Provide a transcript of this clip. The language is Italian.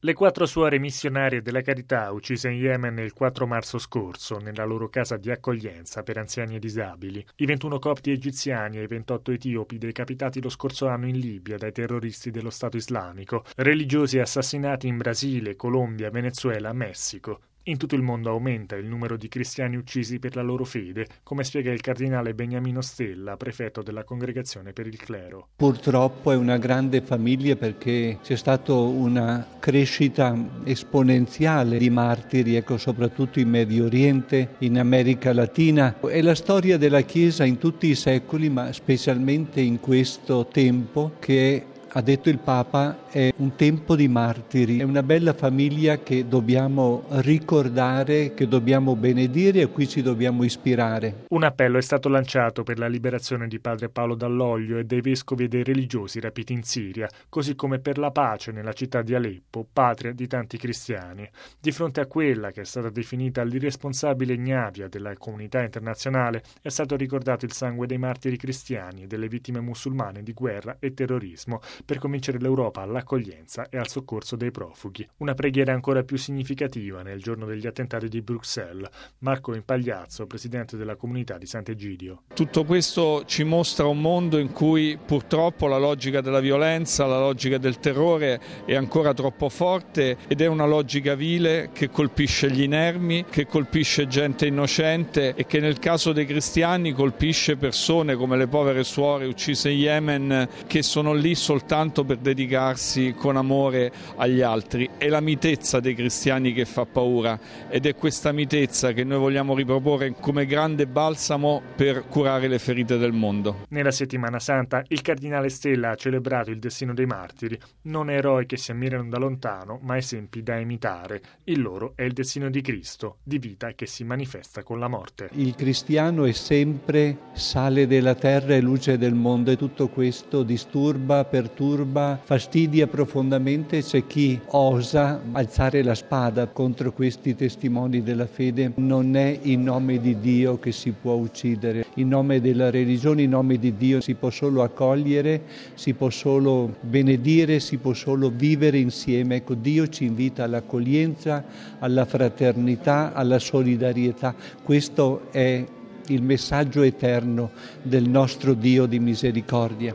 Le 4 suore missionarie della Carità uccise in Yemen il 4 marzo scorso nella loro casa di accoglienza per anziani e disabili, i 21 copti egiziani e i 28 etiopi decapitati lo scorso anno in Libia dai terroristi dello Stato islamico, religiosi assassinati in Brasile, Colombia, Venezuela, Messico. In tutto il mondo aumenta il numero di cristiani uccisi per la loro fede, come spiega il cardinale Beniamino Stella, prefetto della Congregazione per il Clero. Purtroppo è una grande famiglia perché c'è stata una crescita esponenziale di martiri, soprattutto in Medio Oriente, in America Latina. È la storia della Chiesa in tutti i secoli, ma specialmente in questo tempo che ha detto il Papa, è un tempo di martiri, è una bella famiglia che dobbiamo ricordare, che dobbiamo benedire e a cui ci dobbiamo ispirare. Un appello è stato lanciato per la liberazione di padre Paolo Dall'Oglio e dei vescovi e dei religiosi rapiti in Siria, così come per la pace nella città di Aleppo, patria di tanti cristiani. Di fronte a quella che è stata definita l'irresponsabile ignavia della comunità internazionale, è stato ricordato il sangue dei martiri cristiani e delle vittime musulmane di guerra e terrorismo, per convincere l'Europa all'accoglienza e al soccorso dei profughi. Una preghiera ancora più significativa nel giorno degli attentati di Bruxelles. Marco Impagliazzo, presidente della comunità di Sant'Egidio. Tutto questo ci mostra un mondo in cui purtroppo la logica della violenza, la logica del terrore è ancora troppo forte ed è una logica vile che colpisce gli inermi, che colpisce gente innocente e che nel caso dei cristiani colpisce persone come le povere suore uccise in Yemen, che sono lì soltanto per dedicarsi con amore agli altri. È la mitezza dei cristiani che fa paura ed è questa mitezza che noi vogliamo riproporre come grande balsamo per curare le ferite del mondo. Nella settimana santa il cardinale Stella ha celebrato il destino dei martiri, non eroi che si ammirano da lontano ma esempi da imitare. Il loro è il destino di Cristo, di vita che si manifesta con la morte. Il cristiano è sempre sale della terra e luce del mondo e tutto questo disturba, perturba, fastidia profondamente. C'è chi osa alzare la spada contro questi testimoni della fede. Non è in nome di Dio che si può uccidere, in nome della religione, in nome di Dio si può solo accogliere, si può solo benedire, si può solo vivere insieme. Ecco, Dio ci invita all'accoglienza, alla fraternità, alla solidarietà. Questo è il messaggio eterno del nostro Dio di misericordia.